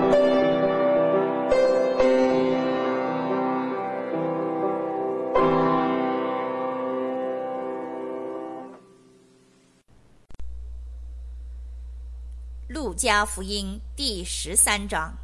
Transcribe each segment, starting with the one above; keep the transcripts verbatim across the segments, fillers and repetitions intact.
路加福音第十三章。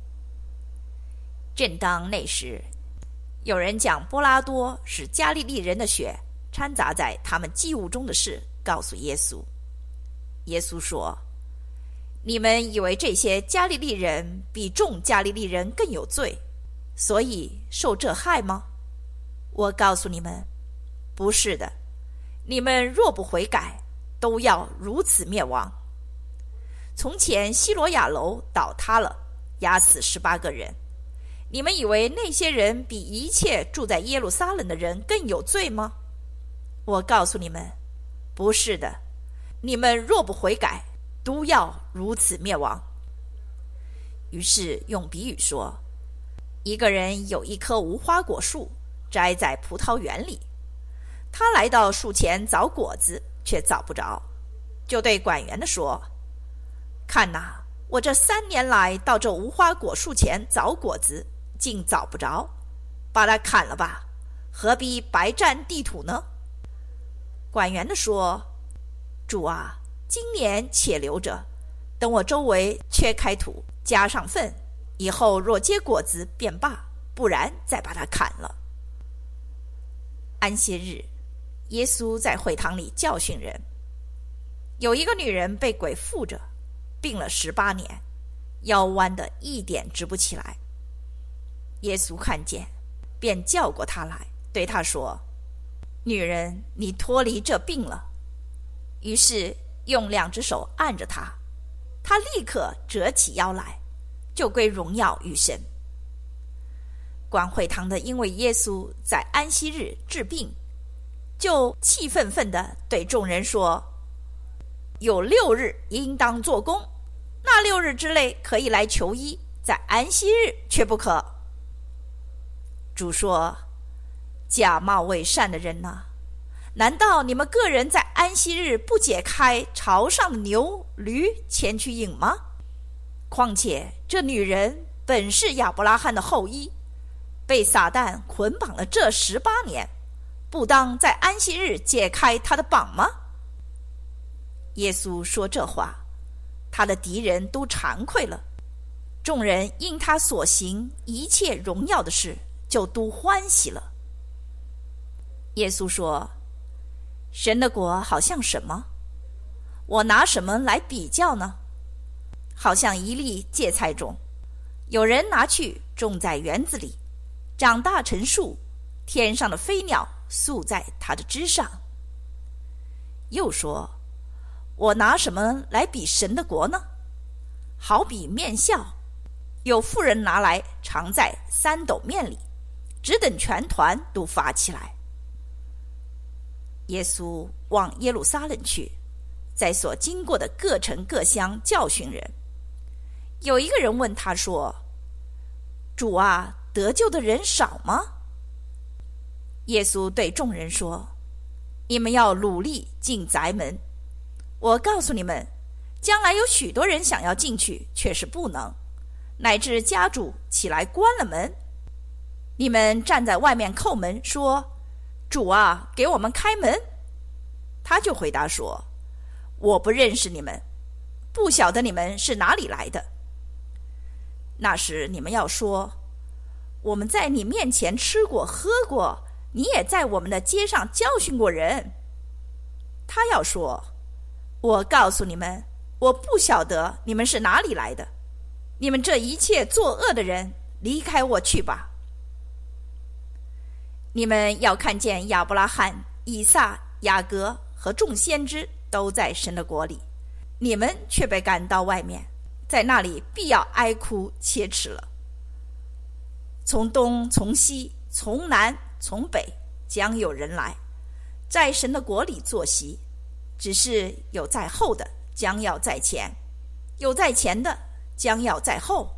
正当那时，有人将波拉多是加利利人的血掺杂在他们祭物中的事告诉耶稣。耶稣说：你们以为这些加利利人比众加利利人更有罪，所以受这害吗？我告诉你们，不是的。你们若不悔改，都要如此灭亡。从前西罗亚楼倒塌了，压死十八个人。你们以为那些人比一切住在耶路撒冷的人更有罪吗？我告诉你们，不是的。你们若不悔改，都要如此灭亡。于是用比喻说，一个人有一棵无花果树栽在葡萄园里，他来到树前找果子，却找不着，就对管园的说：看哪，我这三年来到这无花果树前找果子，竟找不着，把它砍了吧，何必白占地土呢？管园的说：主啊，今年且留着，等我周围缺开土，加上粪，以后若结果子便罢，不然再把它砍了。安息日，耶稣在会堂里教训人。有一个女人被鬼附着，病了十八年，腰弯得一点直不起来。耶稣看见，便叫过她来，对她说：女人，你脱离这病了。于是用两只手按着她，她立刻折起腰来，就归荣耀于神。管会堂的因为耶稣在安息日治病，就气愤愤地对众人说：有六日应当做工，那六日之内可以来求医，在安息日却不可。主说：假冒伪善的人哪，难道你们个人在安息日不解开巢上的牛驴前去引吗？况且这女人本是亚伯拉罕的后裔，被撒旦捆绑了这十八年，不当在安息日解开她的绑吗？耶稣说这话，他的敌人都惭愧了，众人因他所行一切荣耀的事，就都欢喜了。耶稣说：神的国好像什么？我拿什么来比较呢？好像一粒芥菜种，有人拿去种在园子里，长大成树，天上的飞鸟宿在它的枝上。又说：我拿什么来比神的国呢？好比面酵，有妇人拿来藏在三斗面里，只等全团都发起来。耶稣往耶路撒冷去，在所经过的各城各乡教训人。有一个人问他说：主啊，得救的人少吗？耶稣对众人说：你们要努力进宅门。我告诉你们，将来有许多人想要进去，却是不能，乃至家主起来关了门。你们站在外面叩门，说：主啊，给我们开门。他就回答说：我不认识你们，不晓得你们是哪里来的。那时你们要说：我们在你面前吃过喝过，你也在我们的街上教训过人。他要说：我告诉你们，我不晓得你们是哪里来的，你们这一切作恶的人，离开我去吧。你们要看见亚伯拉罕、以撒、雅各和众先知都在神的国里，你们却被赶到外面，在那里必要哀哭切齿了。从东从西从南从北将有人来，在神的国里坐席，只是有在后的将要在前，有在前的将要在后。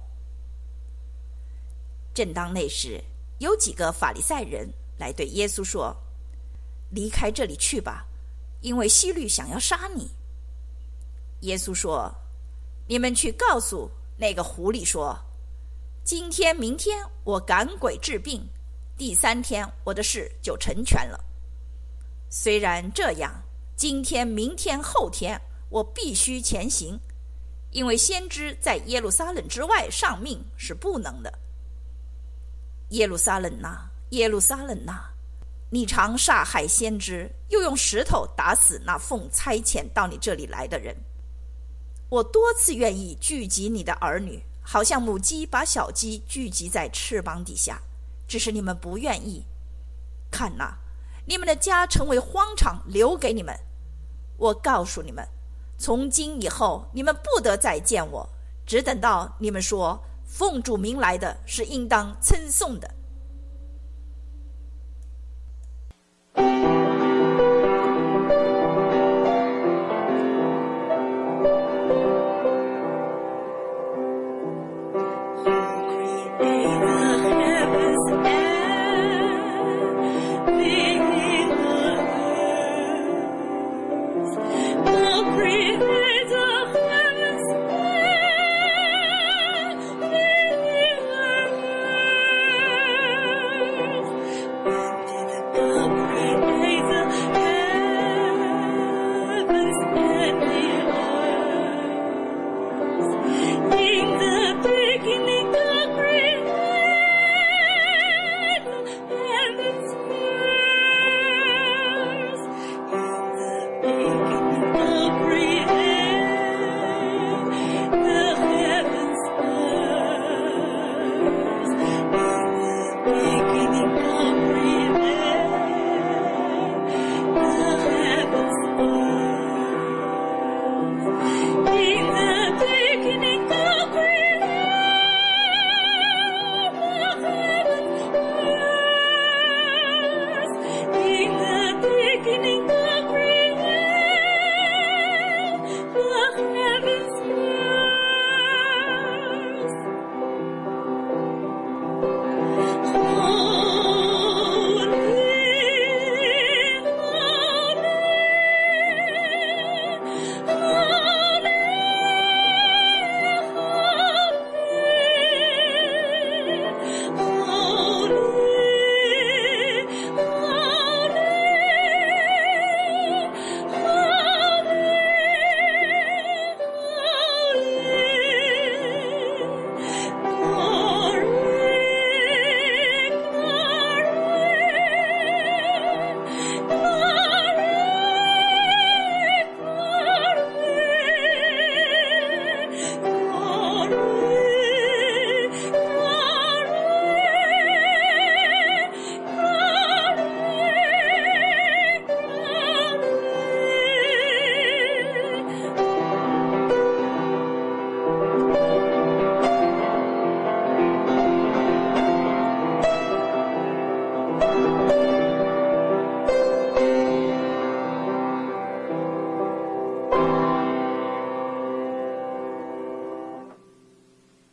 正当那时，有几个法利赛人来对耶稣说：离开这里去吧，因为希律想要杀你。耶稣说：你们去告诉那个狐狸说：今天明天我赶鬼治病，第三天我的事就成全了。虽然这样，今天明天后天我必须前行，因为先知在耶路撒冷之外上命是不能的。耶路撒冷哪，耶路撒冷哪，你常杀害先知，又用石头打死那奉差遣到你这里来的人。我多次愿意聚集你的儿女，好像母鸡把小鸡聚集在翅膀底下，只是你们不愿意。看哪，你们的家成为荒场，留给你们。我告诉你们，从今以后你们不得再见我，只等到你们说奉主名来的是应当称颂的。 Create the heavens and